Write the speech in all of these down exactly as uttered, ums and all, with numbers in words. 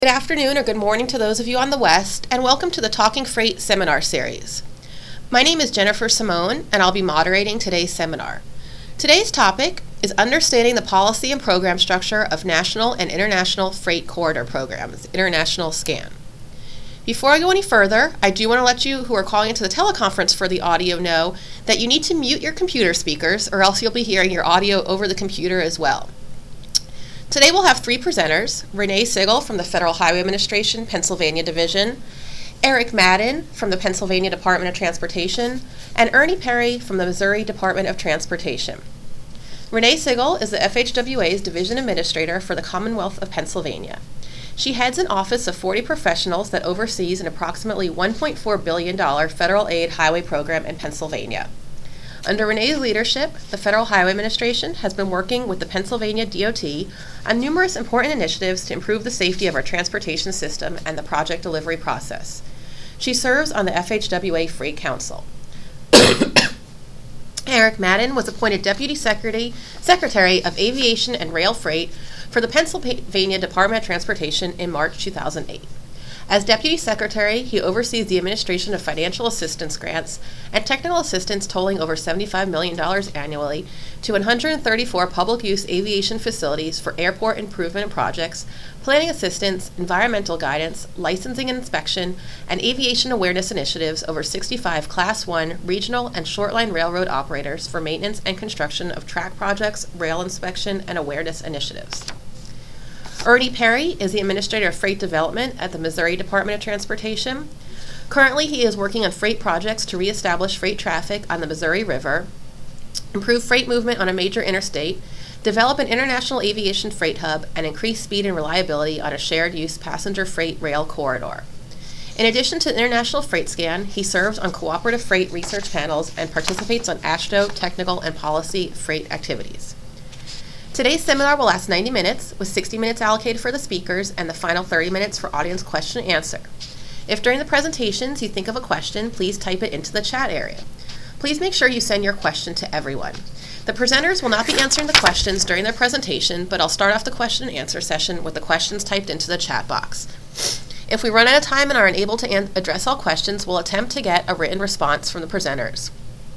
Good afternoon or good morning to those of you on the West, and welcome to the Talking Freight seminar series. My name is Jennifer Simone, and I'll be moderating today's seminar. Today's topic is understanding the policy and program structure of national and international freight corridor programs, International SCAN. Before I go any further, I do want to let you who are calling into the teleconference for the audio know that you need to mute your computer speakers, or else you'll be hearing your audio over the computer as well. Today we'll have three presenters: Renee Sigel from the Federal Highway Administration, Pennsylvania Division, Eric Madden from the Pennsylvania Department of Transportation, and Ernie Perry from the Missouri Department of Transportation. Renee Sigel is the F H W A's Division Administrator for the Commonwealth of Pennsylvania. She heads an office of forty professionals that oversees an approximately one point four billion dollars federal aid highway program in Pennsylvania. Under Renee's leadership, the Federal Highway Administration has been working with the Pennsylvania D O T on numerous important initiatives to improve the safety of our transportation system and the project delivery process. She serves on the F H W A Freight Council. Eric Madden was appointed Deputy Secretary, Secretary of Aviation and Rail Freight for the Pennsylvania Department of Transportation in March two thousand eight. As Deputy Secretary, he oversees the administration of financial assistance grants and technical assistance totaling over seventy-five million dollars annually to one hundred thirty-four public-use aviation facilities for airport improvement projects, planning assistance, environmental guidance, licensing and inspection, and aviation awareness initiatives over sixty-five Class one regional and short-line railroad operators for maintenance and construction of track projects, rail inspection, and awareness initiatives. Ernie Perry is the Administrator of Freight Development at the Missouri Department of Transportation. Currently, he is working on freight projects to reestablish freight traffic on the Missouri River, improve freight movement on a major interstate, develop an international aviation freight hub, and increase speed and reliability on a shared-use passenger freight rail corridor. In addition to International Freight Scan, he serves on cooperative freight research panels and participates on A S H T O technical and policy freight activities. Today's seminar will last ninety minutes, with sixty minutes allocated for the speakers and the final thirty minutes for audience question and answer. If during the presentations you think of a question, please type it into the chat area. Please make sure you send your question to everyone. The presenters will not be answering the questions during their presentation, but I'll start off the question and answer session with the questions typed into the chat box. If we run out of time and are unable to an- address all questions, we'll attempt to get a written response from the presenters.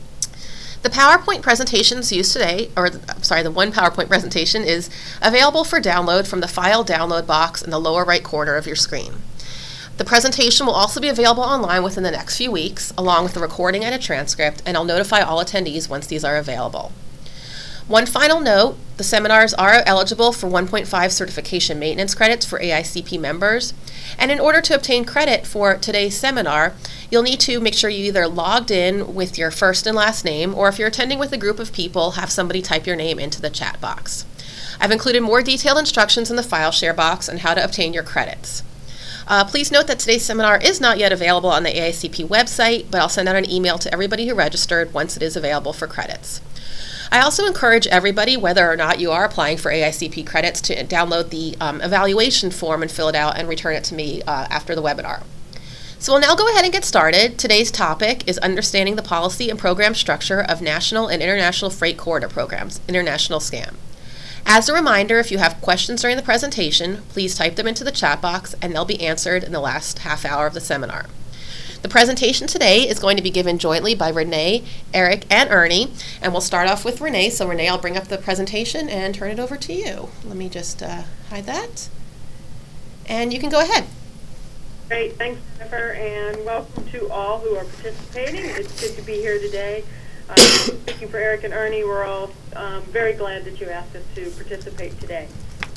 The PowerPoint presentations used today, or I'm sorry, the one PowerPoint presentation is available for download from the file download box in the lower right corner of your screen. The presentation will also be available online within the next few weeks, along with the recording and a transcript, and I'll notify all attendees once these are available. One final note, the seminars are eligible for one point five certification maintenance credits for A I C P members. And in order to obtain credit for today's seminar, you'll need to make sure you either logged in with your first and last name, or if you're attending with a group of people, have somebody type your name into the chat box. I've included more detailed instructions in the file share box on how to obtain your credits. Uh, please note that today's seminar is not yet available on the A I C P website, but I'll send out an email to everybody who registered once it is available for credits. I also encourage everybody, whether or not you are applying for A I C P credits, to download the um, evaluation form and fill it out and return it to me uh, after the webinar. So we'll now go ahead and get started. Today's topic is understanding the policy and program structure of national and international freight corridor programs, International SCAN. As a reminder, if you have questions during the presentation, please type them into the chat box and they'll be answered in the last half hour of the seminar. The presentation today is going to be given jointly by Renee, Eric, and Ernie, and we'll start off with Renee. So Renee, I'll bring up the presentation and turn it over to you. Let me just uh, hide that, and you can go ahead. Great, thanks Jennifer, and welcome to all who are participating. It's good to be here today. Um, speaking for Eric and Ernie, we're all um, very glad that you asked us to participate today.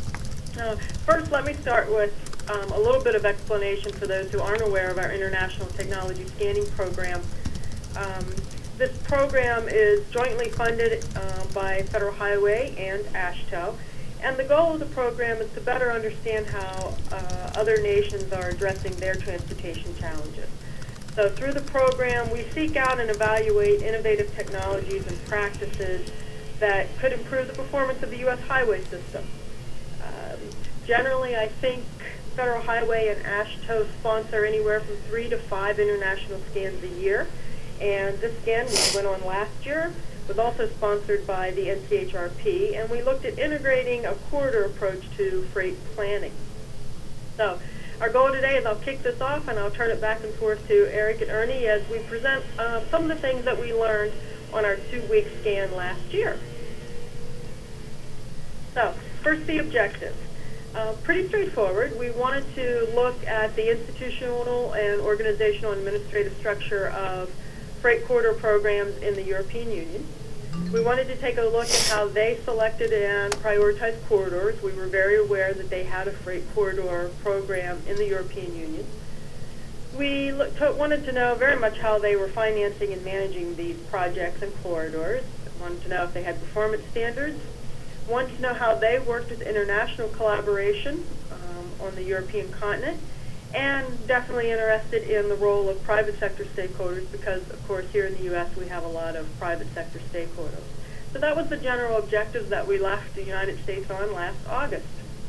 Uh, first, let me start with Um, a little bit of explanation for those who aren't aware of our International Technology Scanning Program. Um, this program is jointly funded uh, by Federal Highway and A S H T O, and the goal of the program is to better understand how uh, other nations are addressing their transportation challenges. So through the program, we seek out and evaluate innovative technologies and practices that could improve the performance of the U S highway system. Um, generally, I think Federal Highway and A S H T O sponsor anywhere from three to five international scans a year. And this scan, which went on last year, was also sponsored by the N C H R P, and we looked at integrating a corridor approach to freight planning. So Our goal today is I'll kick this off and I'll turn it back and forth to Eric and Ernie as we present uh, some of the things that we learned on our two-week scan last year. So, first, the objectives. Uh, pretty straightforward. We wanted to look at the institutional and organizational and administrative structure of freight corridor programs in the European Union. We wanted to take a look at how they selected and prioritized corridors. We were very aware that they had a freight corridor program in the European Union. We look, to, wanted to know very much how they were financing and managing these projects and corridors. Wanted to know if they had performance standards. Wanted to know how they worked with international collaboration um, on the European continent. And definitely interested in the role of private sector stakeholders because, of course, here in the U S we have a lot of private sector stakeholders. So that was the general objectives that we left the United States on last August.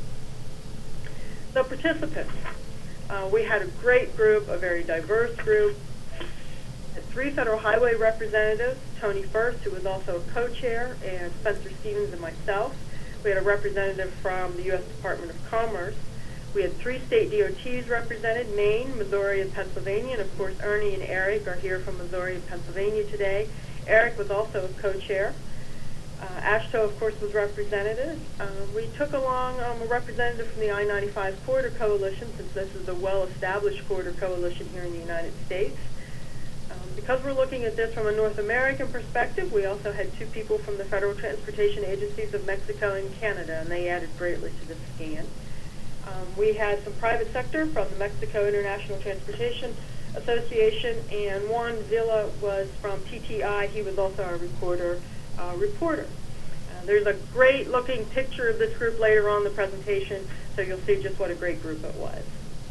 So participants. Uh, we had a great group, a very diverse group. Had three Federal Highway representatives, Tony First, who was also a co-chair, and Spencer Stevens and myself. We had a representative from the U S Department of Commerce. We had three state D O Ts represented, Maine, Missouri, and Pennsylvania, and of course Ernie and Eric are here from Missouri and Pennsylvania today. Eric was also a co-chair. Uh, AASHTO, of course, was represented. Uh, we took along um, a representative from the I ninety-five Corridor Coalition, since this is a well-established corridor coalition here in the United States. Um, because we're looking at this from a North American perspective, we also had two people from the Federal Transportation Agencies of Mexico and Canada, and they added greatly to the scan. Um, we had some private sector from the Mexico International Transportation Association, and Juan Villa was from T T I. He was also our recorder, uh, reporter. Uh, there's a great-looking picture of this group later on in the presentation, so you'll see just what a great group it was.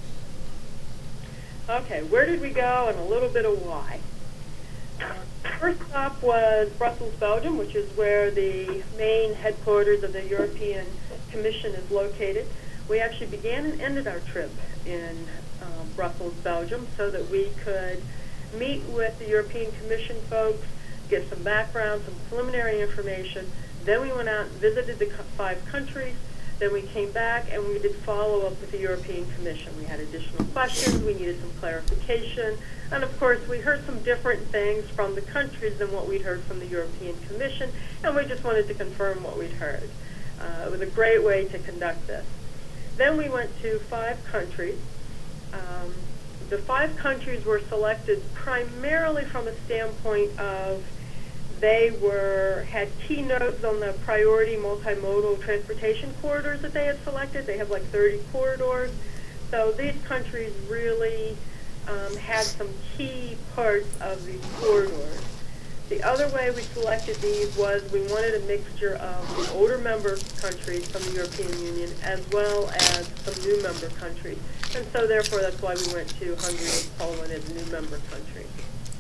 Okay, where did we go and a little bit of why? Uh, first stop was Brussels, Belgium, which is where the main headquarters of the European Commission is located. We actually began and ended our trip in um, Brussels, Belgium, so that we could meet with the European Commission folks, get some background, some preliminary information. Then we went out and visited the co- five countries. Then we came back and we did follow-up with the European Commission. We had additional questions. We needed some clarification. And, of course, we heard some different things from the countries than what we'd heard from the European Commission, and we just wanted to confirm what we'd heard. Uh, it was a great way to conduct this. Then we went to five countries. Um, the five countries were selected primarily from a standpoint of they were had keynotes on the priority multimodal transportation corridors that they had selected. They have like thirty corridors. So these countries really um, had some key parts of these corridors. The other way we selected these was we wanted a mixture of the older member countries from the European Union as well as some new member countries. And so therefore that's why we went to Hungary and Poland as new member countries.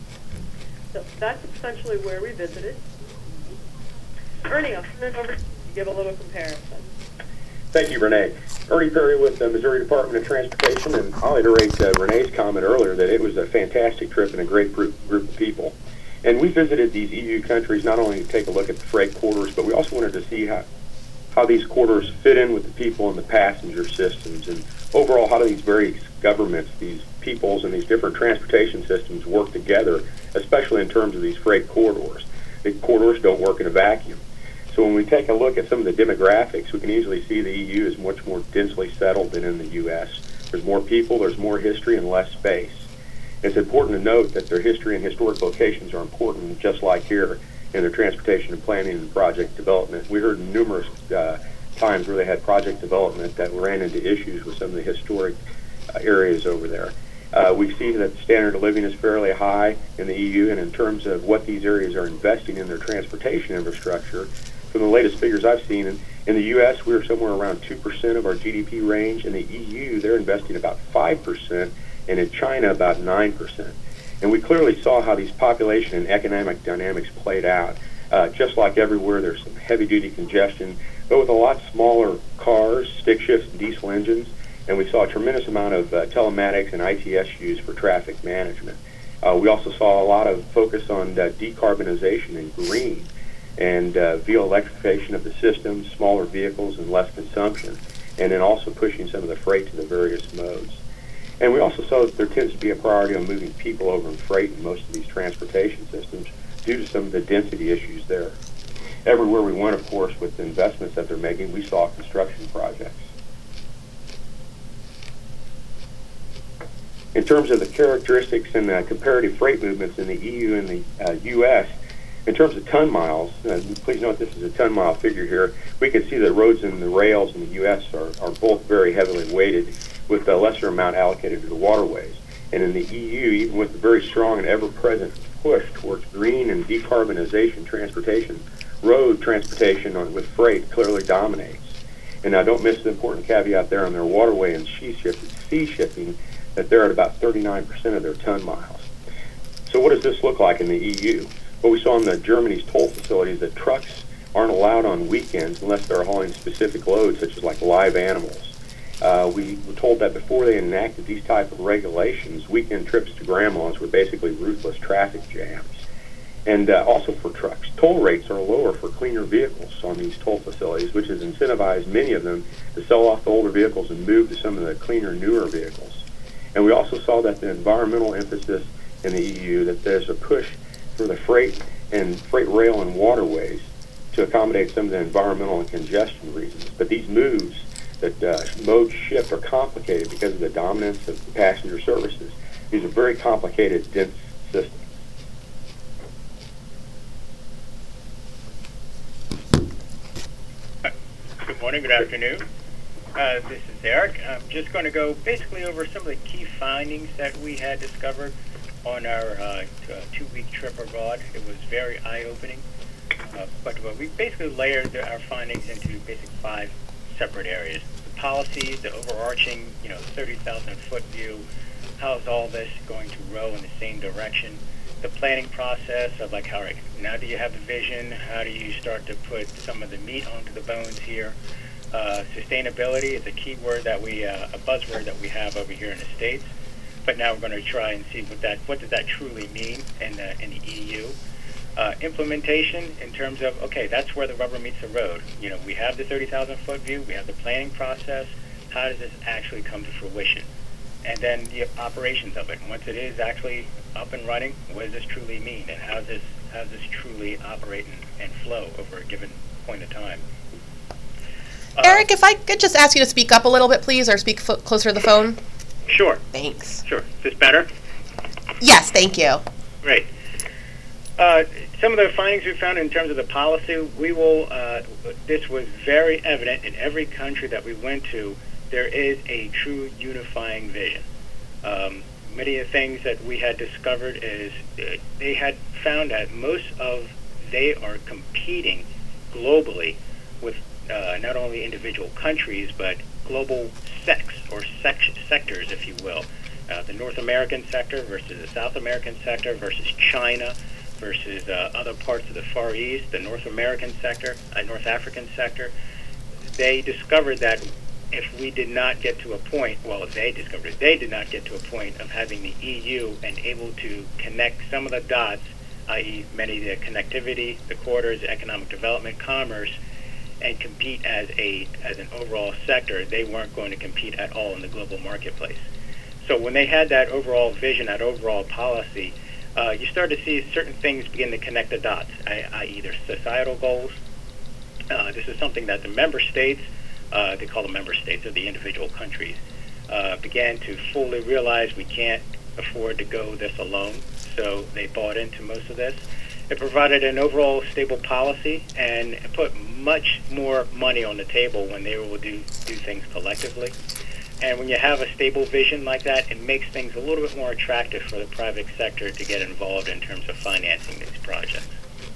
So that's essentially where we visited. Ernie, I'll turn it over to you to give a little comparison. Thank you, Renee. Ernie Perry with the Missouri Department of Transportation, and I'll iterate uh, Renee's comment earlier that it was a fantastic trip and a great group, group of people. And we visited these E U countries not only to take a look at the freight corridors, but we also wanted to see how, how these corridors fit in with the people and the passenger systems, and overall how do these various governments, these peoples, and these different transportation systems work together, especially in terms of these freight corridors. The corridors don't work in a vacuum. So when we take a look at some of the demographics, we can easily see the E U is much more densely settled than in the U S. There's more people, there's more history, and less space. It's important to note that their history and historic locations are important, just like here in their transportation and planning and project development. We heard numerous uh, times where they had project development that ran into issues with some of the historic uh, areas over there. Uh, we see that the standard of living is fairly high in the E U, and in terms of what these areas are investing in their transportation infrastructure, from the latest figures I've seen, in, in the U S we're somewhere around two percent of our G D P range. In the E U, they're investing about five percent, and in China, about nine percent. And we clearly saw how these population and economic dynamics played out. Uh, just like everywhere, there's some heavy-duty congestion, but with a lot smaller cars, stick shifts, and diesel engines. And we saw a tremendous amount of uh, telematics and I T S used for traffic management. Uh, we also saw a lot of focus on uh, decarbonization and green, and uh, via electrification of the system, smaller vehicles, and less consumption, and then also pushing some of the freight to the various modes. And we also saw that there tends to be a priority on moving people over in freight in most of these transportation systems due to some of the density issues there. Everywhere we went, of course, with the investments that they're making, we saw construction projects. In terms of the characteristics and uh, comparative freight movements in the E U and the uh, U S, in terms of ton miles, uh, please note this is a ton mile figure here, we can see that roads and the rails in the U S are, are both very heavily weighted, with a lesser amount allocated to the waterways. And in the E U, even with the very strong and ever-present push towards green and decarbonization transportation, road transportation on, with freight clearly dominates. And now don't miss the important caveat there on their waterway and sea shipping, sea shipping that they're at about thirty-nine percent of their ton miles. So what does this look like in the E U? Well, we saw in the Germany's toll facilities that trucks aren't allowed on weekends unless they're hauling specific loads, such as like live animals. Uh, we were told that before they enacted these type of regulations, weekend trips to grandma's were basically ruthless traffic jams. And uh, also for trucks, toll rates are lower for cleaner vehicles on these toll facilities, which has incentivized many of them to sell off the older vehicles and move to some of the cleaner, newer vehicles. And we also saw that the environmental emphasis in the E U, that there's a push for the freight and freight rail and waterways to accommodate some of the environmental and congestion reasons. But these moves that uh, modes shift are complicated because of the dominance of passenger services. These are very complicated, dense systems. Good morning, good afternoon. Uh, this is Eric. I'm just going to go basically over some of the key findings that we had discovered on our uh, t- uh, two-week trip abroad. It was very eye-opening. Uh, but uh, we basically layered our findings into basically five separate areas. The policy, the overarching, you know, thirty thousand foot view, how's all this going to row in the same direction, the planning process of like, how, right, now do you have the vision, how do you start to put some of the meat onto the bones here. Uh, sustainability is a key word that we, uh, a buzzword that we have over here in the States, but now we're going to try and see what that, what does that truly mean in the, in the E U. Uh, implementation in terms of, okay, that's where the rubber meets the road. You know, we have the thirty thousand foot view, we have the planning process. How does this actually come to fruition? And then the operations of it. Once it is actually up and running, what does this truly mean? And how does this, how does this truly operate and, and flow over a given point of time? Uh, Eric, if I could just ask you to speak up a little bit, please, or speak fo- closer to the phone. Sure. Thanks. Sure. Is this better? Yes, thank you. Great. Uh, some of the findings we found in terms of the policy, we will, uh, this was very evident in every country that we went to. There is a true unifying vision. Um, many of the things that we had discovered is uh, they had found that most of, they are competing globally with uh, not only individual countries, but global sects or sec- sectors, if you will. Uh, the North American sector versus the South American sector versus China versus uh, other parts of the Far East, the North American sector, uh, North African sector. They discovered that if we did not get to a point, well, they discovered it, they did not get to a point of having the E U and able to connect some of the dots, that is many of the connectivity, the corridors, economic development, commerce, and compete as a as an overall sector, they weren't going to compete at all in the global marketplace. So when they had that overall vision, that overall policy, uh, you start to see certain things begin to connect the dots, that is their societal goals. Uh, this is something that the member states, uh, they call the member states or the individual countries, uh, began to fully realize we can't afford to go this alone. So they bought into most of this. It provided an overall stable policy and it put much more money on the table when they were able to do, do things collectively. And when you have a stable vision like that, it makes things a little bit more attractive for the private sector to get involved in terms of financing these projects.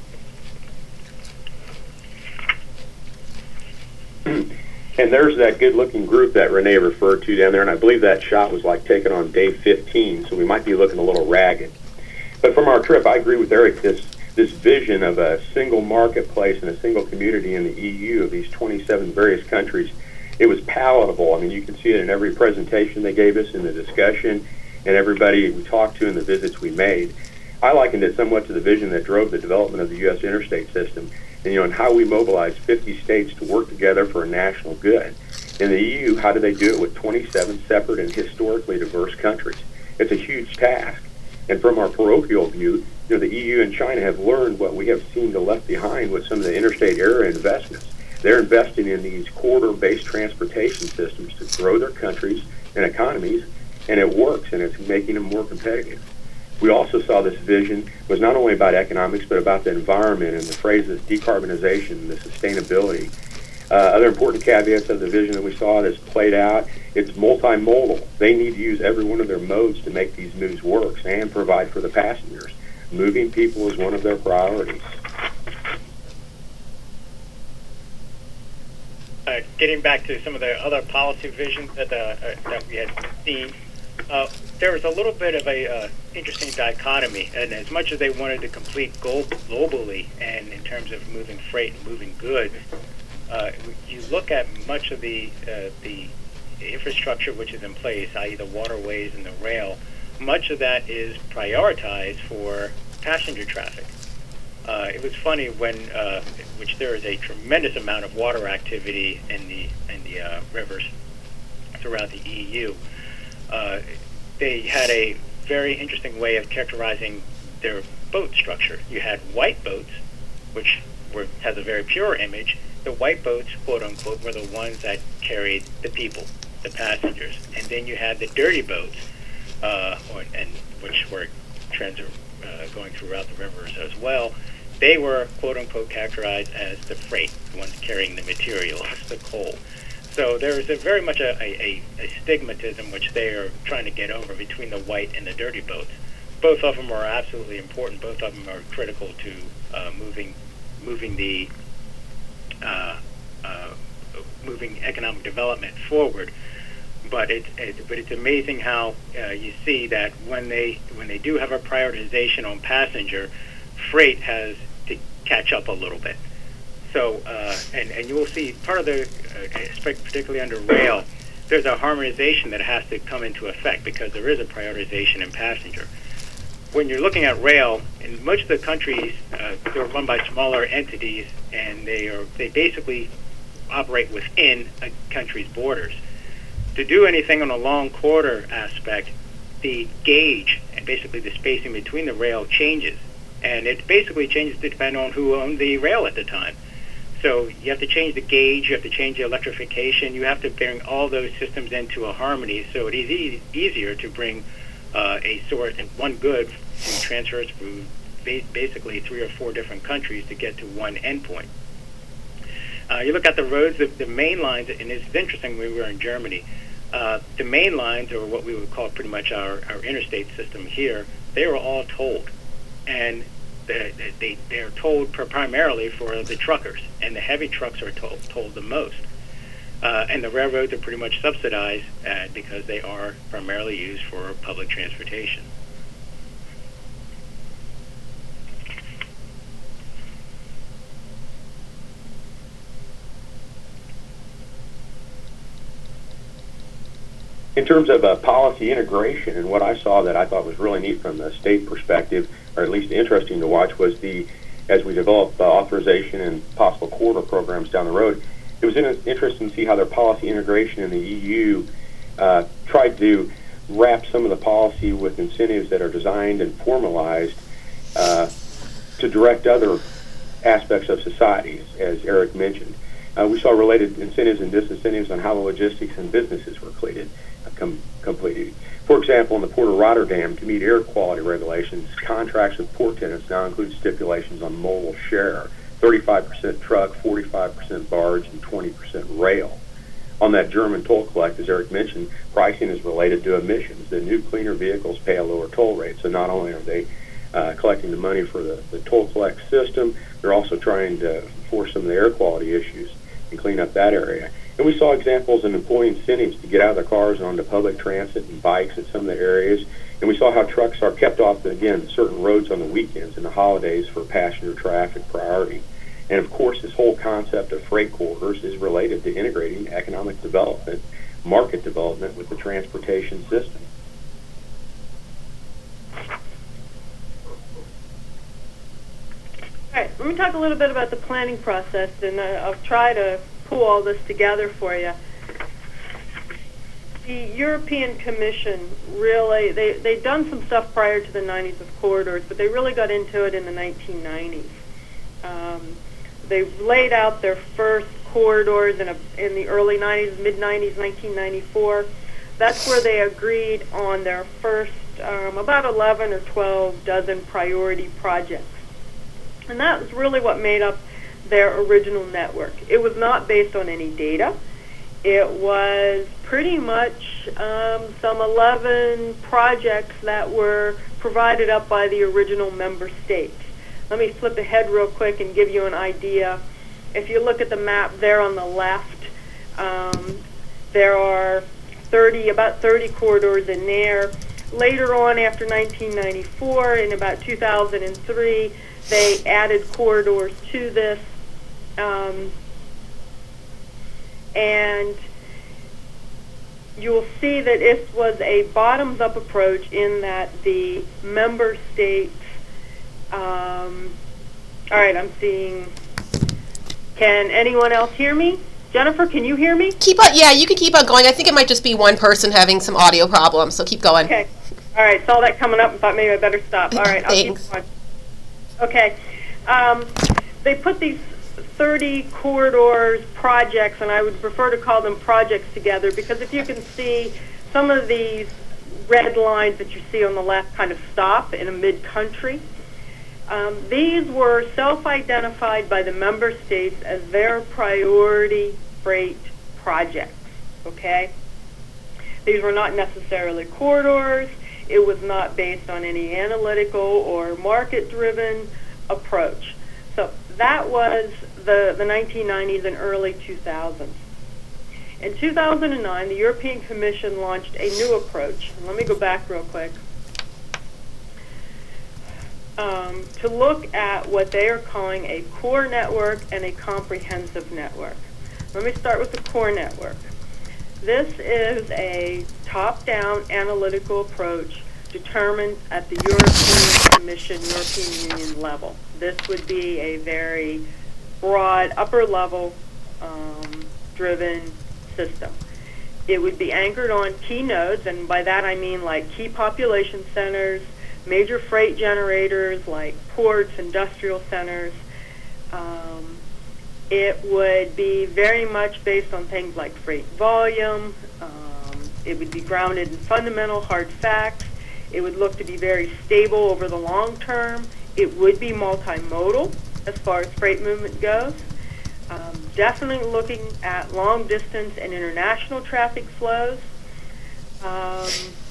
And there's that good-looking group that Renee referred to down there, and I believe that shot was like taken on day fifteen, so we might be looking a little ragged. But from our trip, I agree with Eric, this this vision of a single marketplace and a single community in the E U of these twenty-seven various countries, it was palatable. I mean, you can see it in every presentation they gave us, in the discussion, and everybody we talked to in the visits we made. I likened it somewhat to the vision that drove the development of the U S interstate system, and you know, and how we mobilized fifty states to work together for a national good. In the E U, how do they do it with twenty-seven separate and historically diverse countries? It's a huge task. And from our parochial view, you know, the E U and China have learned what we have seemed to left behind with some of the interstate area investments. They're investing in these corridor-based transportation systems to grow their countries and economies, and it works, and it's making them more competitive. We also saw this vision was not only about economics, but about the environment and the phrases decarbonization and the sustainability. Uh, other important caveats of the vision that we saw that's played out, it's multimodal. They need to use every one of their modes to make these moves work and provide for the passengers. Moving people is one of their priorities. Uh, getting back to some of the other policy visions that, uh, uh, that we had seen, uh, there was a little bit of a uh, interesting dichotomy. And as much as they wanted to complete goal globally and in terms of moving freight and moving goods, uh, you look at much of the uh, the infrastructure which is in place, that is the waterways and the rail, much of that is prioritized for passenger traffic. Uh, it was funny when, uh, which there is a tremendous amount of water activity in the in the uh, rivers throughout the E U. Uh, they had a very interesting way of characterizing their boat structure. You had white boats, which were has a very pure image. The white boats, quote unquote, were the ones that carried the people, the passengers, and then you had the dirty boats, uh, or, and which were trans- uh, going throughout the rivers as well. They were, quote unquote, characterized as the freight, the ones carrying the materials, the coal. So there is a very much a, a, a stigmatism which they are trying to get over between the white and the dirty boats. Both of them are absolutely important. Both of them are critical to uh, moving moving the uh, uh, moving economic development forward. But it's it, but it's amazing how uh, you see that when they when they do have a prioritization on passenger, freight has to catch up a little bit. So uh, and and you will see part of the uh, particularly under rail, there's a harmonization that has to come into effect because there is a prioritization in passenger. When you're looking at rail, in most of the countries, uh, they're run by smaller entities, and they are they basically operate within a country's borders. To do anything on a long corridor aspect, the gauge and basically the spacing between the rail changes, and it basically changes to depend on who owned the rail at the time. So you have to change the gauge, you have to change the electrification, you have to bring all those systems into a harmony, so it is e- easier to bring uh, a source and one good to transfer through ba- basically three or four different countries to get to one endpoint. Uh, you look at the roads, the, the main lines, and it's interesting when we were in Germany, uh, the main lines, or what we would call pretty much our, our interstate system here, they were all tolled. And they, they, they're tolled primarily for the truckers, and the heavy trucks are tolled, tolled the most. Uh, and the railroads are pretty much subsidized uh, because they are primarily used for public transportation. In terms of uh, policy integration, and what I saw that I thought was really neat from the state perspective, or at least interesting to watch, was the, as we develop uh, authorization and possible corridor programs down the road, it was in, interesting to see how their policy integration in the E U uh, tried to wrap some of the policy with incentives that are designed and formalized uh, to direct other aspects of society, as Eric mentioned. Uh, we saw related incentives and disincentives on how the logistics and businesses were completed. Com- completed. For example, in the Port of Rotterdam, to meet air quality regulations, contracts with port tenants now include stipulations on modal share, thirty-five percent truck, forty-five percent barge, and twenty percent rail. On that German toll collect, as Eric mentioned, pricing is related to emissions. The new cleaner vehicles pay a lower toll rate, so not only are they uh, collecting the money for the, the toll collect system, they're also trying to force some of the air quality issues and clean up that area. And we saw examples of employee incentives to get out of their cars and onto public transit and bikes at some of the areas. And we saw how trucks are kept off, again, certain roads on the weekends and the holidays for passenger traffic priority. And, of course, this whole concept of freight corridors is related to integrating economic development, market development with the transportation system. All right, let me talk a little bit about the planning process, and uh, I'll try to pull all this together for you. the European Commission really, they, they'd done some stuff prior to the nineties with corridors, but they really got into it in the nineteen nineties. Um, they laid out their first corridors in, a, in the early nineties, mid nineties, nineteen ninety-four. That's where they agreed on their first um, about eleven or twelve dozen priority projects. And that was really what made up their original network. It was not based on any data. It was pretty much um, some eleven projects that were provided up by the original member states. Let me flip ahead real quick and give you an idea. If you look at the map there on the left, um, there are thirty, about thirty corridors in there. Later on, after nineteen ninety-four, in about two thousand three, they added corridors to this. Um, and you'll see that it was a bottoms-up approach in that the member states, um, all right, I'm seeing, can anyone else hear me? Jennifer, can you hear me? Keep on, yeah, you can keep on going. I think it might just be one person having some audio problems, so keep going. Okay. All right, saw that coming up and thought maybe I better stop. All right, I'll Thanks. keep going. Okay. Um, they put these thirty corridors projects, and I would prefer to call them projects together, because if you can see, some of these red lines that you see on the left kind of stop in a mid-country. Um, these were self-identified by the member states as their priority freight projects, okay? These were not necessarily corridors. It was not based on any analytical or market-driven approach. So that was the, the nineteen nineties and early two thousands. In two thousand nine, the European Commission launched a new approach. And let me go back real quick. Um, to look at what they are calling a core network and a comprehensive network. Let me start with the core network. This is a top-down analytical approach determined at the European Commission, European Union level. This would be a very broad, upper-level um, driven system. It would be anchored on key nodes, and by that I mean like key population centers, major freight generators like ports, industrial centers. Um, it would be very much based on things like freight volume. Um, it would be grounded in fundamental hard facts. It would look to be very stable over the long term. It would be multimodal as far as freight movement goes. Um, definitely looking at long distance and international traffic flows. Um,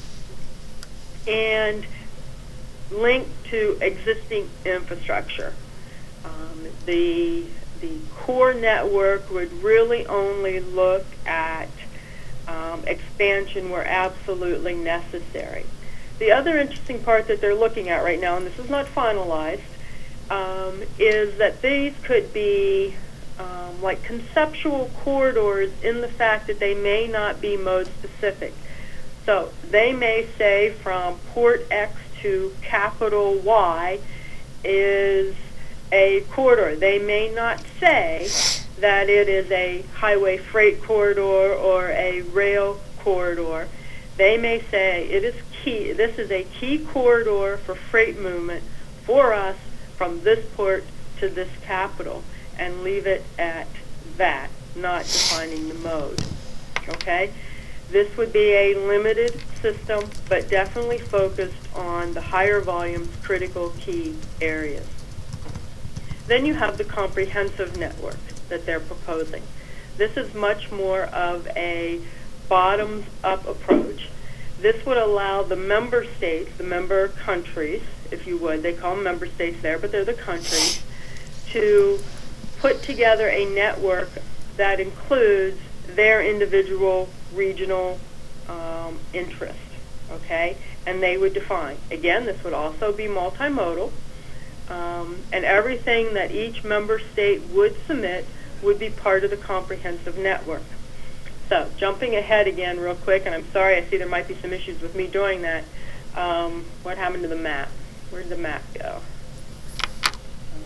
and linked to existing infrastructure. Um, the, the core network would really only look at um, expansion where absolutely necessary. The other interesting part that they're looking at right now, and this is not finalized, um, is that these could be um, like conceptual corridors in the fact that they may not be mode specific. So they may say from port X to capital Y is a corridor. They may not say that it is a highway freight corridor or a rail corridor. They may say it is key. This is a key corridor for freight movement for us from this port to this capital, and leave it at that, not defining the mode. Okay? This would be a limited system, but definitely focused on the higher volumes, critical key areas. Then you have the comprehensive network that they're proposing. This is much more of a bottoms-up approach. This would allow the member states, the member countries, if you would, they call them member states there, but they're the countries, to put together a network that includes their individual regional um, interest, okay? And they would define. Again, this would also be multimodal, um, and everything that each member state would submit would be part of the comprehensive network. So, jumping ahead again real quick, and I'm sorry, I see there might be some issues with me doing that. Um, what happened to the map? Where did the map go? Um,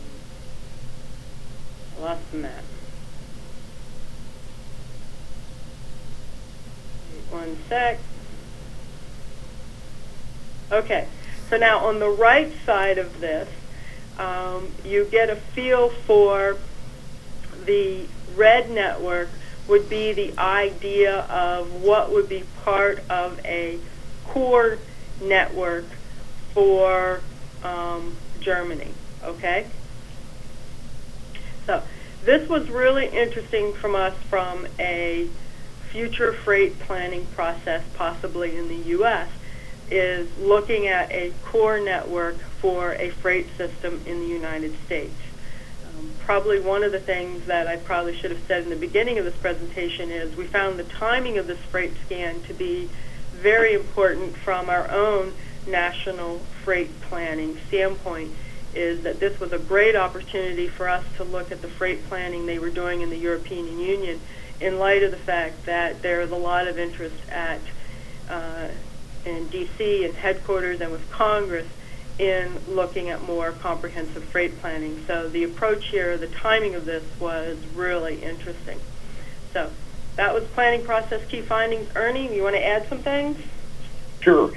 I lost the map. One sec. Okay, so now on the right side of this, um, you get a feel for the red network would be the idea of what would be part of a core network for um, Germany, okay? So this was really interesting from us from a future freight planning process, possibly in the U S, is looking at a core network for a freight system in the United States. Um, probably one of the things that I probably should have said in the beginning of this presentation is we found the timing of this freight scan to be very important from our own national freight planning standpoint, is that this was a great opportunity for us to look at the freight planning they were doing in the European Union in light of the fact that there is a lot of interest at uh, in D C and headquarters and with Congress in looking at more comprehensive freight planning. So the approach here, the timing of this was really interesting. So that was planning process key findings. Ernie, you want to add some things? Sure.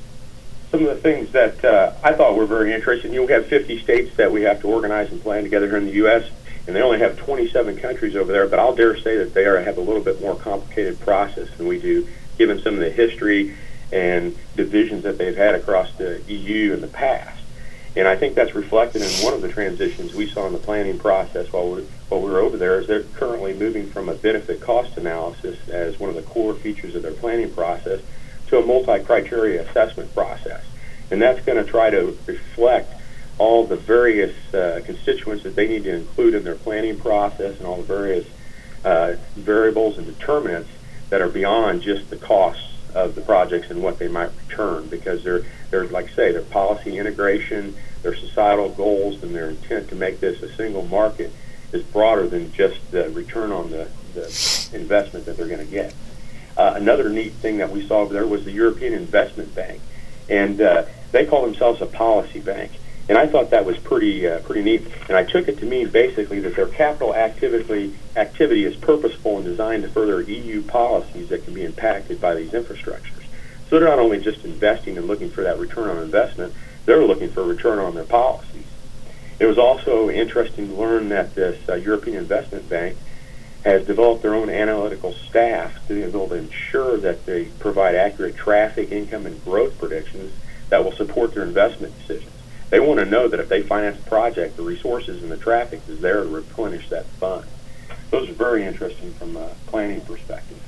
Some of the things that uh, I thought were very interesting, you know, we have fifty states that we have to organize and plan together here in the U S, and they only have twenty-seven countries over there, but I'll dare say that they are, have a little bit more complicated process than we do, given some of the history and divisions that they've had across the E U in the past. And I think that's reflected in one of the transitions we saw in the planning process while we, while we were over there, is they're currently moving from a benefit cost analysis as one of the core features of their planning process to a multi-criteria assessment process. And that's going to try to reflect all the various uh, constituents that they need to include in their planning process and all the various uh, variables and determinants that are beyond just the costs of the projects and what they might return, because they're, they're like I say, their policy integration, their societal goals, and their intent to make this a single market is broader than just the return on the, the investment that they're going to get. Uh, another neat thing that we saw over there was the European Investment Bank, and uh, they call themselves a policy bank. And I thought that was pretty uh, pretty neat. And I took it to mean basically that their capital activity activity is purposeful and designed to further E U policies that can be impacted by these infrastructures. So they're not only just investing and looking for that return on investment, they're looking for a return on their policies. It was also interesting to learn that this uh, European Investment Bank has developed their own analytical staff to be able to ensure that they provide accurate traffic, income, and growth predictions that will support their investment decisions. They want to know that if they finance a project, the resources and the traffic is there to replenish that fund. Those are very interesting from a planning perspective.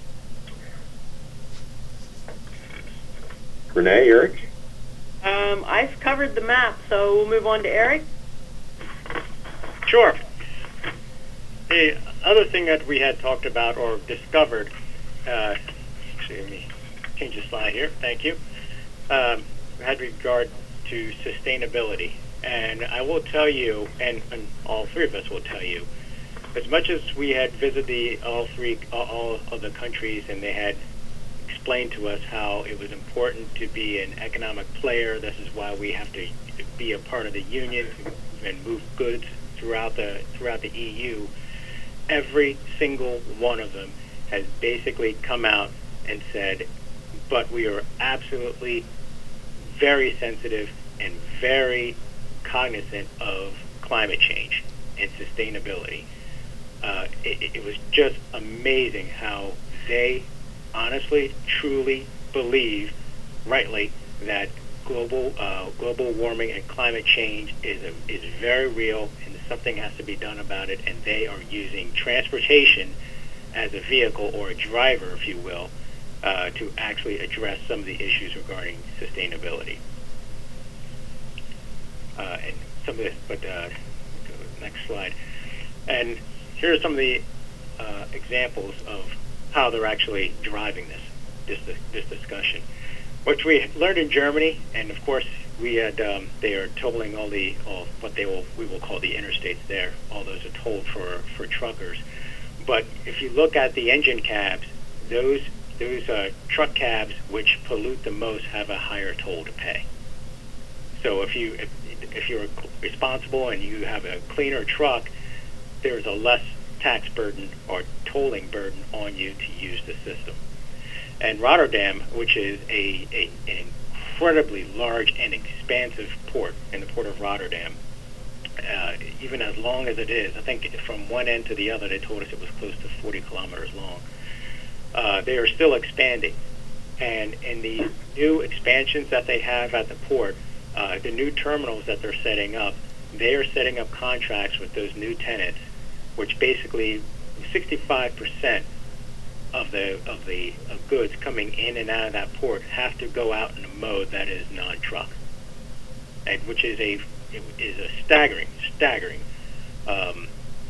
Renee, Eric? Um, I've covered the map, so we'll move on to Eric. Sure. The other thing that we had talked about or discovered, uh, actually, let me change the slide here. Thank you. Um, had regard to sustainability. And I will tell you, and, and all three of us will tell you, as much as we had visited the, all three, all of the countries, and they had explained to us how it was important to be an economic player, this is why we have to be a part of the union and move goods throughout the throughout the E U, every single one of them has basically come out and said, but we are absolutely very sensitive and very cognizant of climate change and sustainability. Uh, it, it was just amazing how they honestly, truly believe, rightly, that global uh, global warming and climate change is a, is very real, and something has to be done about it. And they are using transportation as a vehicle or a driver, if you will, uh, to actually address some of the issues regarding sustainability. Uh, and some of this, but uh, next slide. And here are some of the uh, examples of how they're actually driving this this this discussion, which we learned in Germany, and of course we had um, they are tolling all the all what they will we will call the interstates there. All those are tolled for for truckers. But if you look at the engine cabs, those those uh, truck cabs which pollute the most have a higher toll to pay. So if you if, if you're responsible and you have a cleaner truck, there's a less tax burden or tolling burden on you to use the system. And Rotterdam, which is a, a an incredibly large and expansive port in the port of Rotterdam, uh, even as long as it is, I think from one end to the other, they told us it was close to forty kilometers long. Uh, they are still expanding. And in the new expansions that they have at the port, uh, the new terminals that they're setting up, they are setting up contracts with those new tenants, which basically sixty-five percent of the of the of goods coming in and out of that port have to go out in a mode that is non-truck, and which is a is a staggering staggering um,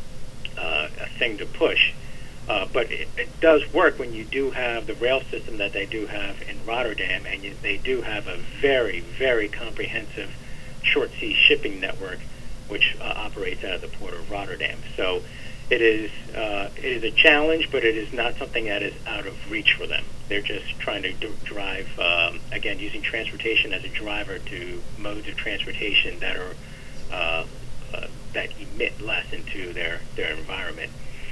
uh, a thing to push. Uh, but it, it does work when you do have the rail system that they do have in Rotterdam, and you, they do have a very, very comprehensive short sea shipping network, which uh, operates out of the port of Rotterdam. So it is uh, it is a challenge, but it is not something that is out of reach for them. They're just trying to d- drive, um, again, using transportation as a driver to modes of transportation that are uh, uh, that emit less into their, their environment.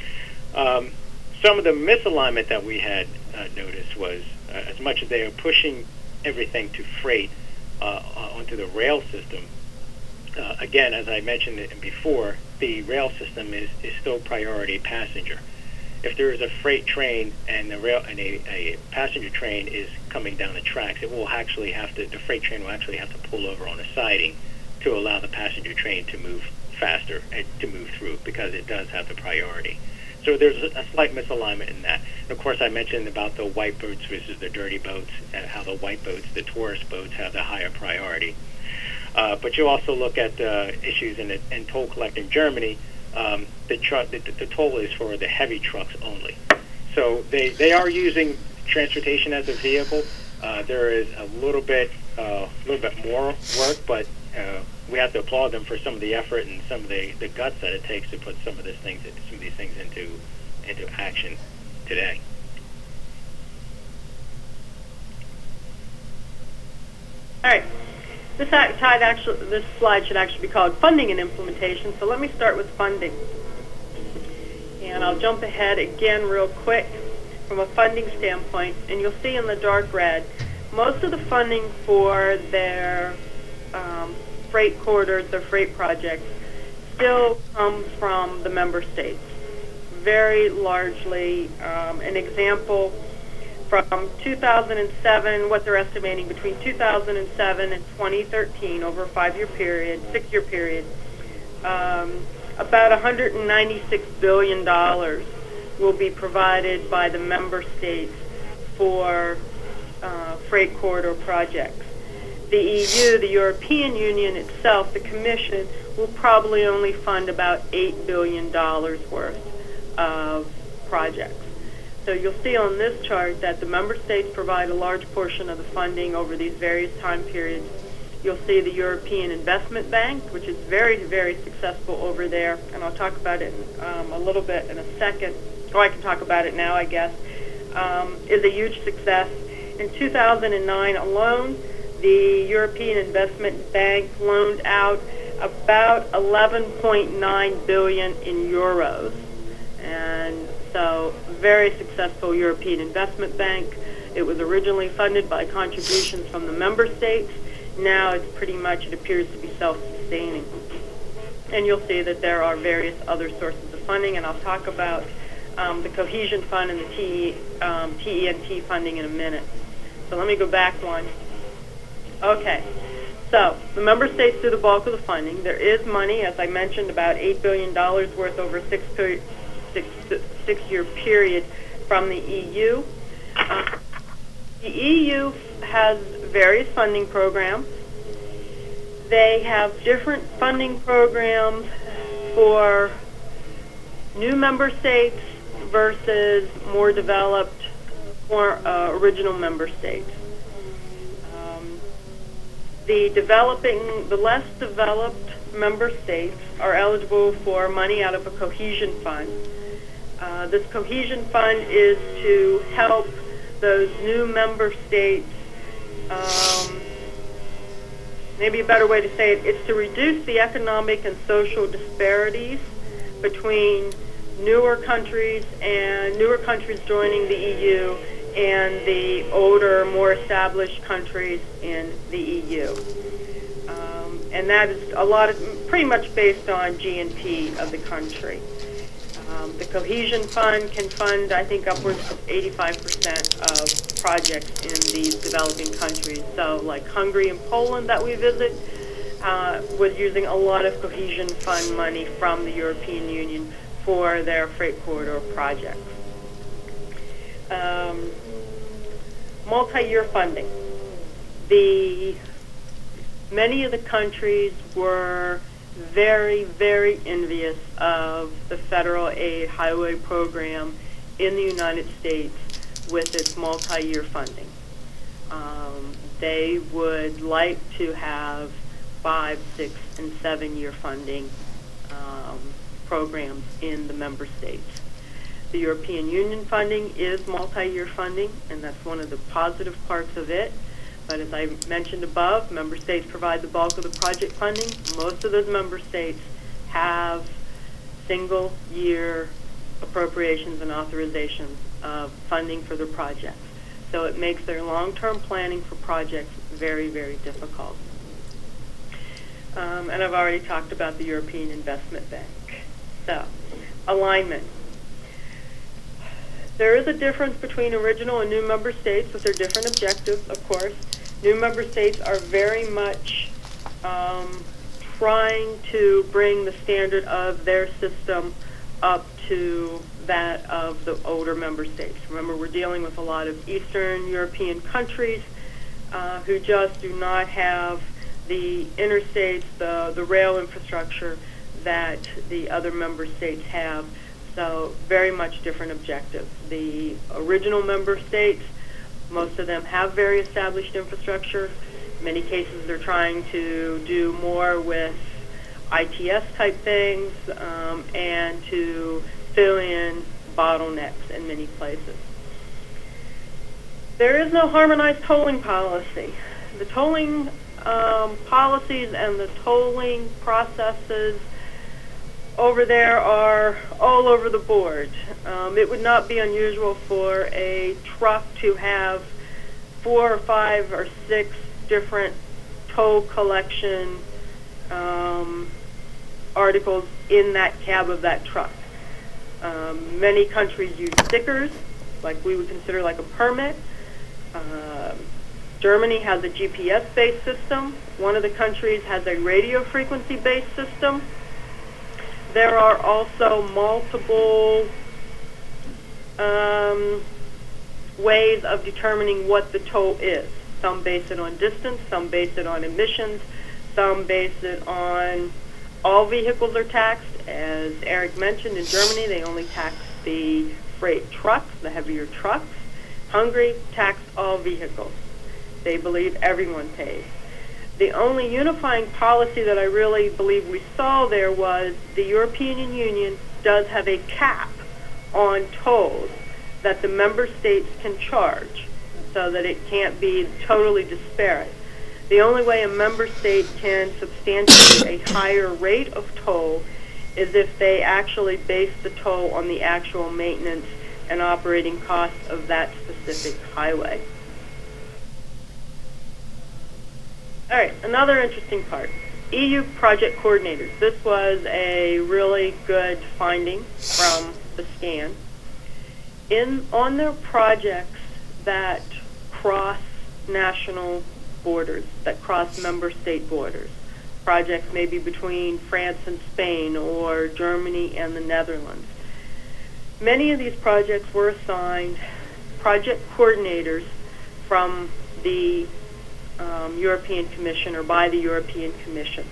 Um, some of the misalignment that we had uh, noticed was uh, as much as they are pushing everything to freight uh, onto the rail system, uh, again, as I mentioned it before, the rail system is, is still priority passenger. If there is a freight train and the rail and a, a passenger train is coming down the tracks, it will actually have to, the freight train will actually have to pull over on a siding to allow the passenger train to move faster and to move through, because it does have the priority. So there's a slight misalignment in that. And of course, I mentioned about the white boats versus the dirty boats, and how the white boats, the tourist boats, have the higher priority. Uh, but you also look at uh, issues in, the, in toll collect in Germany. Um, the, tr- the, the toll is for the heavy trucks only. So they, they are using transportation as a vehicle. Uh, there is a little bit uh, a little bit more work, but uh, we have to applaud them for some of the effort and some of the, the guts that it takes to put some of these things some of these things into into action today. All right. This act, actually, this slide should actually be called Funding and Implementation. So let me start with funding, and I'll jump ahead again real quick from a funding standpoint. And you'll see in the dark red, most of the funding for their um, freight corridors, their freight projects, still comes from the member states. Very largely, um, an example from two thousand seven, what they're estimating between two thousand seven and twenty thirteen, over a five-year period, six-year period, um, about one hundred ninety-six billion dollars will be provided by the member states for uh, freight corridor projects. The E U, the European Union itself, the Commission, will probably only fund about eight billion dollars worth of projects. So you'll see on this chart that the member states provide a large portion of the funding over these various time periods. You'll see the European Investment Bank, which is very, very successful over there, and I'll talk about it um, a little bit in a second, or I can talk about it now, I guess, um, is a huge success. In two thousand nine alone, the European Investment Bank loaned out about eleven point nine billion in euros. And so, very successful European Investment Bank. It was originally funded by contributions from the member states. Now it's pretty much, it appears to be self-sustaining. And you'll see that there are various other sources of funding, and I'll talk about um, the Cohesion Fund and the T, um, T E N T funding in a minute. So let me go back one. Okay, so the member states do the bulk of the funding. There is money, as I mentioned, about eight billion dollars worth over a six, peri- six, six-year period from the E U. Uh, the E U has various funding programs. They have different funding programs for new member states versus more developed, more uh, original member states. Um, the developing, the less developed member states are eligible for money out of a cohesion fund. Uh, this cohesion fund is to help those new member states, um, maybe a better way to say it, it's to reduce the economic and social disparities between newer countries and newer countries joining the E U and the older, more established countries in the E U. Um, and that is a lot of, pretty much based on G N P of the country. Um, the Cohesion Fund can fund, I think, upwards of eighty-five percent of projects in these developing countries. So like Hungary and Poland that we visit uh, was using a lot of Cohesion Fund money from the European Union for their freight corridor projects. Um, multi-year funding. The many of the countries were very, very envious of the federal aid highway program in the United States with its multi-year funding. Um, they would like to have five, six, and seven-year funding um, programs in the member states. The European Union funding is multi-year funding, and that's one of the positive parts of it. But as I mentioned above, member states provide the bulk of the project funding. Most of those member states have single-year appropriations and authorizations of funding for their projects. So it makes their long-term planning for projects very, very difficult. Um, and I've already talked about the European Investment Bank. So, alignment. There is a difference between original and new member states with their different objectives, of course. New member states are very much um, trying to bring the standard of their system up to that of the older member states. Remember, we're dealing with a lot of Eastern European countries uh, who just do not have the interstates, the, the rail infrastructure that the other member states have. So very much different objectives. The original member states, most of them have very established infrastructure. In many cases, they're trying to do more with I T S type things um, and to fill in bottlenecks in many places. There is no harmonized tolling policy. The tolling um, policies and the tolling processes over there are all over the board. Um, it would not be unusual for a truck to have four or five or six different toll collection um, articles in that cab of that truck. Um, many countries use stickers, like we would consider like a permit. Uh, Germany has a G P S-based system. One of the countries has a radio frequency-based system. There are also multiple um, ways of determining what the toll is. Some base it on distance, some base it on emissions, some base it on all vehicles are taxed. As Eric mentioned, in Germany they only tax the freight trucks, the heavier trucks. Hungary taxed all vehicles. They believe everyone pays. The only unifying policy that I really believe we saw there was the European Union does have a cap on tolls that the member states can charge so that it can't be totally disparate. The only way a member state can substantiate a higher rate of toll is if they actually base the toll on the actual maintenance and operating costs of that specific highway. All right, another interesting part, E U project coordinators. This was a really good finding from the scan. In, on their projects that cross national borders, that cross member state borders, projects maybe between France and Spain or Germany and the Netherlands, many of these projects were assigned project coordinators from the Um, European Commission or by the European Commission.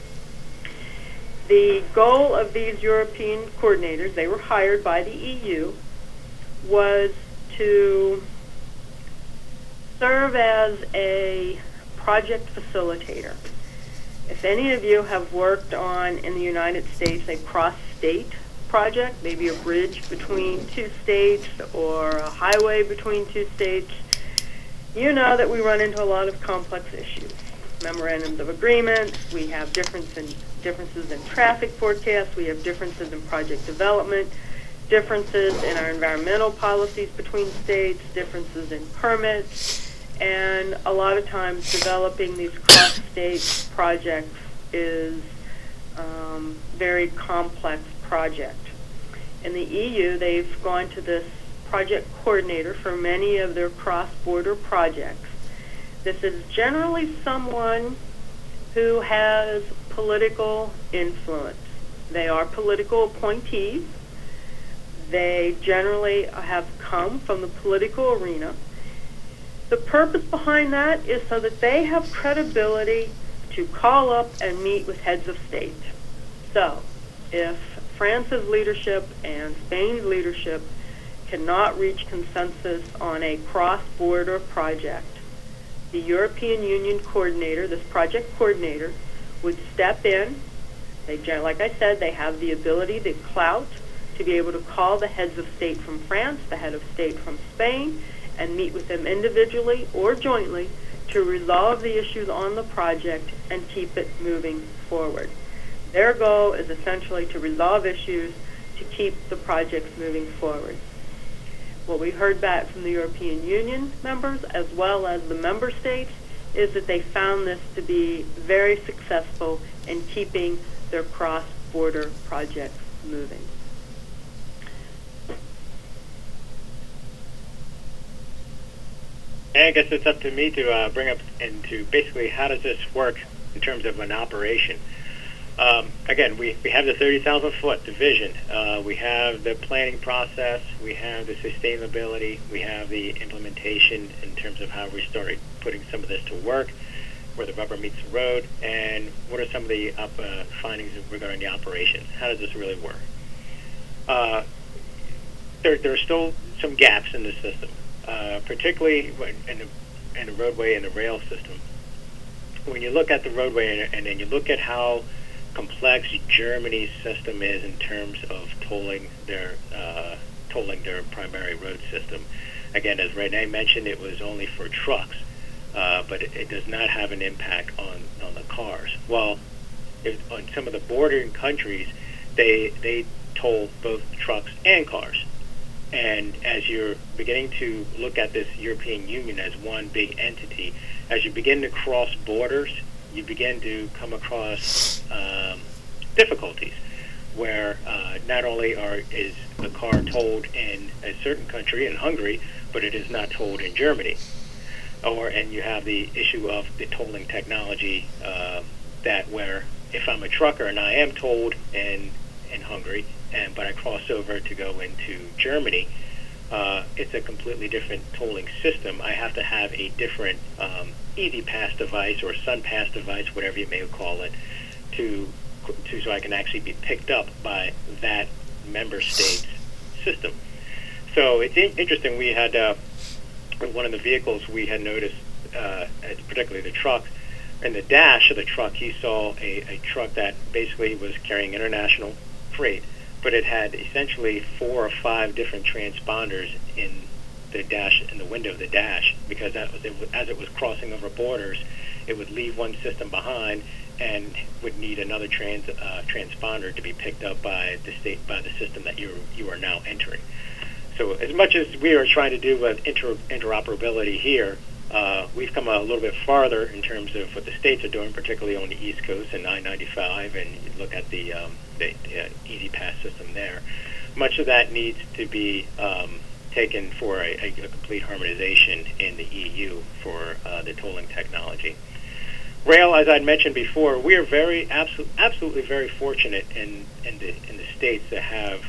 The goal of these European coordinators, they were hired by the E U, was to serve as a project facilitator. If any of you have worked on, in the United States, a cross-state project, maybe a bridge between two states or a highway between two states, you know that we run into a lot of complex issues. Memorandums of agreements, we have difference in, differences in traffic forecasts, we have differences in project development, differences in our environmental policies between states, differences in permits, and a lot of times developing these cross-state projects is um, very complex project. In the E U, they've gone to this project coordinator for many of their cross-border projects. This is generally someone who has political influence. They are political appointees. They generally have come from the political arena. The purpose behind that is so that they have credibility to call up and meet with heads of state. So, if France's leadership and Spain's leadership cannot reach consensus on a cross-border project, the European Union coordinator, this project coordinator, would step in. They, like I said, they have the ability, the clout, to be able to call the heads of state from France, the head of state from Spain, and meet with them individually or jointly to resolve the issues on the project and keep it moving forward. Their goal is essentially to resolve issues to keep the projects moving forward. What we heard back from the European Union members as well as the member states is that they found this to be very successful in keeping their cross-border projects moving. And I guess it's up to me to uh, bring up into basically how does this work in terms of an operation. Um, again, we, we have the thirty thousand foot division. Uh, we have the planning process. We have the sustainability. We have the implementation in terms of how we started putting some of this to work, where the rubber meets the road, and what are some of the up, uh, findings regarding the operations. How does this really work? Uh, there, there are still some gaps in the system, uh, particularly in the, in the roadway and the rail system. When you look at the roadway and, and then you look at how complex Germany's system is in terms of tolling their uh, tolling their primary road system. Again, as Renee mentioned, it was only for trucks, uh, but it, it does not have an impact on, on the cars. Well, if, on some of the bordering countries, they they toll both trucks and cars. And as you're beginning to look at this European Union as one big entity, as you begin to cross borders, you begin to come across um, difficulties where uh, not only are is the car tolled in a certain country, in Hungary, but it is not tolled in Germany. Or and you have the issue of the tolling technology uh, that where if I'm a trucker and I am tolled in in Hungary, and but I cross over to go into Germany, uh, it's a completely different tolling system. I have to have a different um, Easy Pass device or Sun Pass device, whatever you may call it, to, to so I can actually be picked up by that member state's system. So it's in- interesting. We had uh, one of the vehicles we had noticed, uh, particularly the truck, in the dash of the truck, you saw a, a truck that basically was carrying international freight, but it had essentially four or five different transponders in the dash, in the window of the dash, because that was, it, as it was crossing over borders, it would leave one system behind and would need another trans uh, transponder to be picked up by the state by the system that you you are now entering. So as much as we are trying to do with inter interoperability here, uh, we've come a little bit farther in terms of what the states are doing, particularly on the East Coast and I ninety-five, and you look at the um, the, the uh, Easy Pass system there. Much of that needs to be um, taken for a, a, a complete harmonization in the E U for uh, the tolling technology. Rail, as I'd mentioned before, we are very absol absolutely very fortunate in in the in the states to have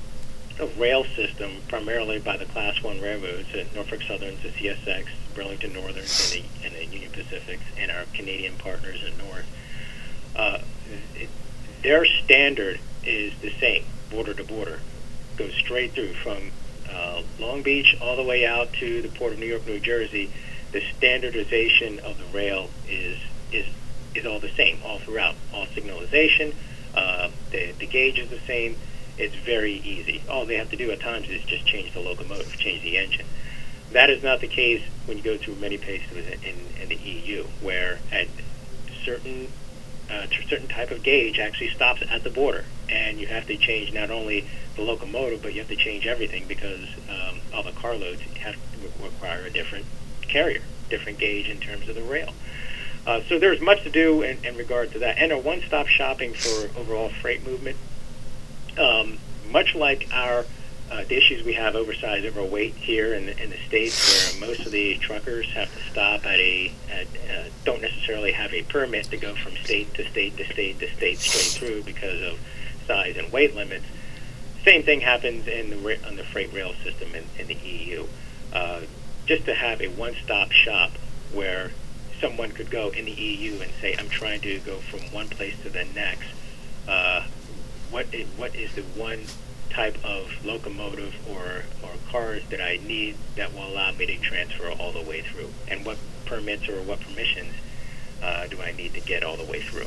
a rail system primarily by the Class One railroads, uh, Norfolk Southern, the C S X, Burlington Northern, and the, and the Union Pacifics, and our Canadian partners in North. Uh, it, their standard is the same, border to border, goes straight through from uh, Long Beach all the way out to the Port of New York, New Jersey. The standardization of the rail is is is all the same all throughout. All signalization, uh, the the gauge is the same. It's very easy. All they have to do at times is just change the locomotive, change the engine. That is not the case when you go through many places in, in the E U, where at certain uh, certain type of gauge actually stops at the border. and you have to change not only the locomotive, but you have to change everything because um, all the carloads have to require a different carrier, different gauge in terms of the rail. Uh, so there's much to do in, in regard to that, and a one-stop shopping for overall freight movement. Um, much like our uh, the issues we have oversized overweight here in the, in the states, where most of the truckers have to stop at a at, uh, don't necessarily have a permit to go from state to state to state to state straight through because of size and weight limits. Same thing happens in the on the freight rail system in, in the E U. Uh, just to have a one-stop shop where someone could go in the E U and say, I'm trying to go from one place to the next. Uh, what is, what is the one type of locomotive or, or cars that I need that will allow me to transfer all the way through? And what permits or what permissions uh, do I need to get all the way through?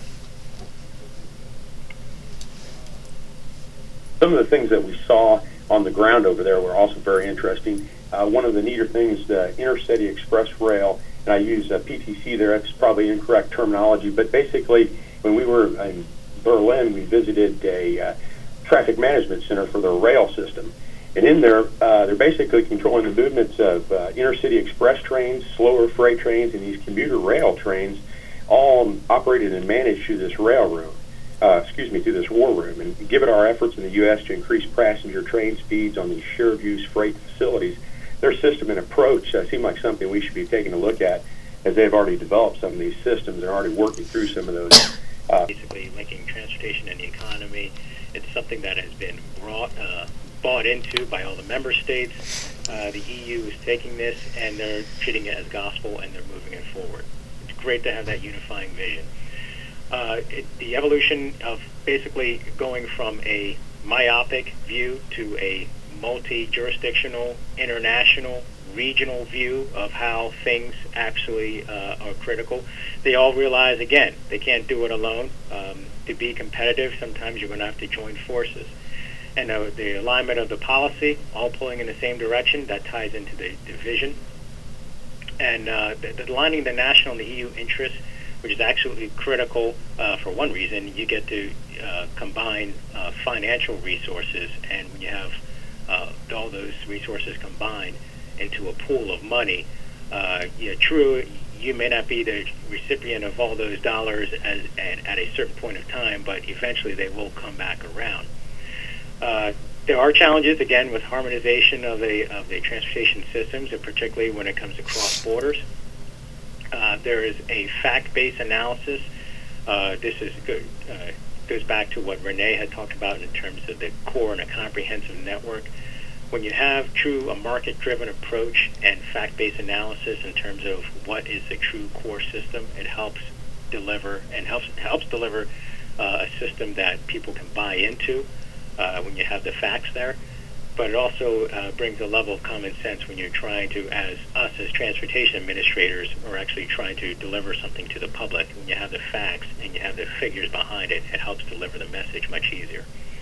Some of the things that we saw on the ground over there were also very interesting. Uh, one of the neater things, the Intercity Express Rail, and I use uh, P T C there, that's probably incorrect terminology, but basically when we were in Berlin, we visited a uh, traffic management center for their rail system. And in there, uh, they're basically controlling the movements of uh, intercity express trains, slower freight trains, and these commuter rail trains, all operated and managed through this railroad. Uh, excuse me, through this war room. And given our efforts in the U S to increase passenger train speeds on these shared use freight facilities, their system and approach uh, seem like something we should be taking a look at, as they've already developed some of these systems and are already working through some of those. Uh, Basically linking transportation and the economy. It's something that has been brought, uh, bought into by all the member states. Uh, the E U is taking this and they're treating it as gospel and they're moving it forward. It's great to have that unifying vision. Uh, it, the evolution of basically going from a myopic view to a multi-jurisdictional, international, regional view of how things actually uh, are critical. They all realize, again, they can't do it alone. Um, to be competitive, sometimes you're going to have to join forces. And uh, the alignment of the policy, all pulling in the same direction, that ties into the division. And uh, the, the aligning the national and the E U interests, which is absolutely critical uh, for one reason. You get to uh, combine uh, financial resources, and when you have uh, all those resources combined into a pool of money, uh, yeah, true, you may not be the recipient of all those dollars as, at, at a certain point of time, but eventually they will come back around. Uh, there are challenges, again, with harmonization of the, of the transportation systems, and particularly when it comes to cross borders. Uh, there is a fact-based analysis. Uh, this is good, uh, goes back to what Renee had talked about in terms of the core and a comprehensive network. When you have true a market-driven approach and fact-based analysis in terms of what is the true core system, it helps deliver and helps helps deliver uh, a system that people can buy into uh, when you have the facts there. But it also uh, brings a level of common sense when you're trying to, as us as transportation administrators, are actually trying to deliver something to the public. When you have the facts and you have the figures behind it, it helps deliver the message much easier.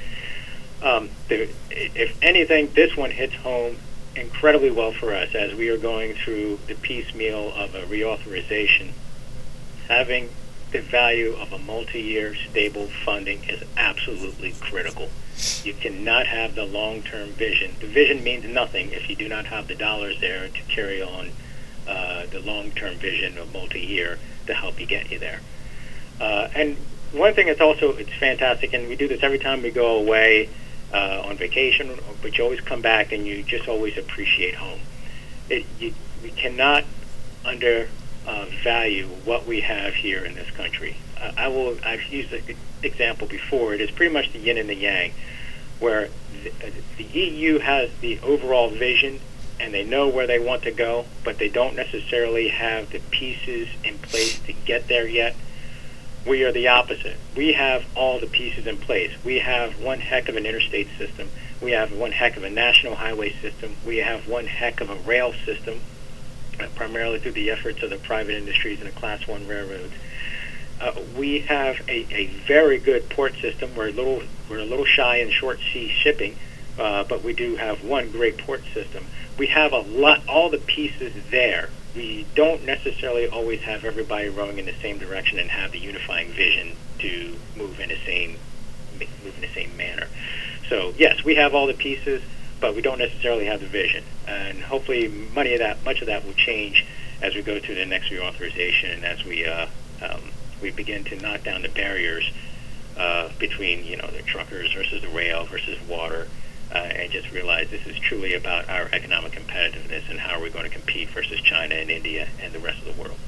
Um, there, if anything, this one hits home incredibly well for us as we are going through the piecemeal of a reauthorization. Having the value of a multi-year stable funding is absolutely critical. You cannot have the long-term vision. The vision means nothing if you do not have the dollars there to carry on uh, the long-term vision of multi-year to help you get you there. Uh, and one thing that's also, it's fantastic, and we do this every time we go away uh, on vacation, but you always come back and you just always appreciate home. It, you, we cannot under uh, value what we have here in this country. Uh, I will, I've used the example before. It is pretty much the yin and the yang, where the, the E U has the overall vision and they know where they want to go, but they don't necessarily have the pieces in place to get there yet. We are the opposite. We have all the pieces in place. We have one heck of an interstate system. We have one heck of a national highway system. We have one heck of a rail system, uh, primarily through the efforts of the private industries and the class one railroads. Uh, we have a, a very good port system. We're a little we're a little shy in short sea shipping, uh, but we do have one great port system. We have a lot, all the pieces there. We don't necessarily always have everybody rowing in the same direction and have the unifying vision to move in the same ma- move in the same manner. So yes, we have all the pieces, but we don't necessarily have the vision. And hopefully, money of that, much of that will change as we go through the next reauthorization and as we uh, um, we begin to knock down the barriers uh, between you know the truckers versus the rail versus water, uh, and just realize this is truly about our economic competitiveness and how are we going to compete versus China and India and the rest of the world.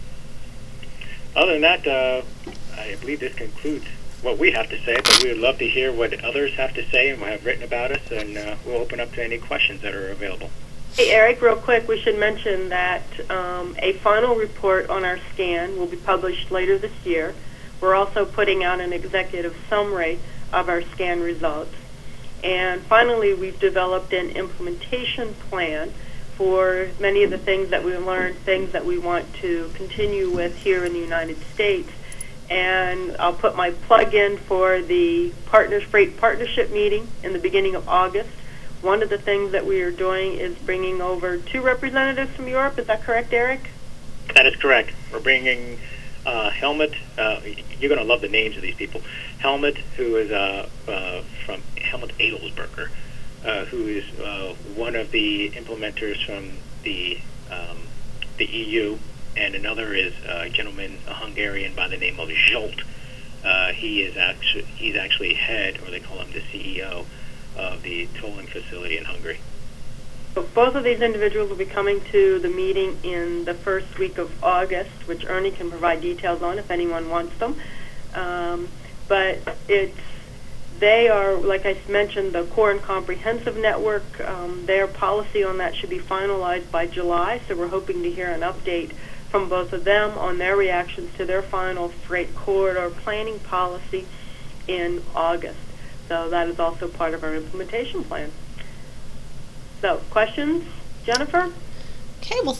Other than that, uh, I believe this concludes what we have to say, but we would love to hear what others have to say and have written about us, and uh, we'll open up to any questions that are available. Hey, Eric, real quick, we should mention that um, a final report on our scan will be published later this year. We're also putting out an executive summary of our scan results. And finally, we've developed an implementation plan for many of the things that we learned, things that we want to continue with here in the United States. And I'll put my plug in for the Partners Freight Partnership meeting in the beginning of August. One of the things that we are doing is bringing over two representatives from Europe. Is that correct, Eric? That is correct. We're bringing uh, Helmut. Uh, you're going to love the names of these people. Helmut, who is uh, uh, from Helmut Adelsberger, uh, who is uh, one of the implementers from the um, the E U, and another is a gentleman, a Hungarian by the name of Zsolt. Uh, he is actually he's actually head, or they call him the C E O, of the tolling facility in Hungary. So both of these individuals will be coming to the meeting in the first week of August, which Ernie can provide details on if anyone wants them. Um, but it's they are, like I mentioned, the Core and Comprehensive Network. Um, their policy on that should be finalized by July, so we're hoping to hear an update from both of them on their reactions to their final freight corridor planning policy in August. So that is also part of our implementation plan. So, questions, Jennifer? Okay, well,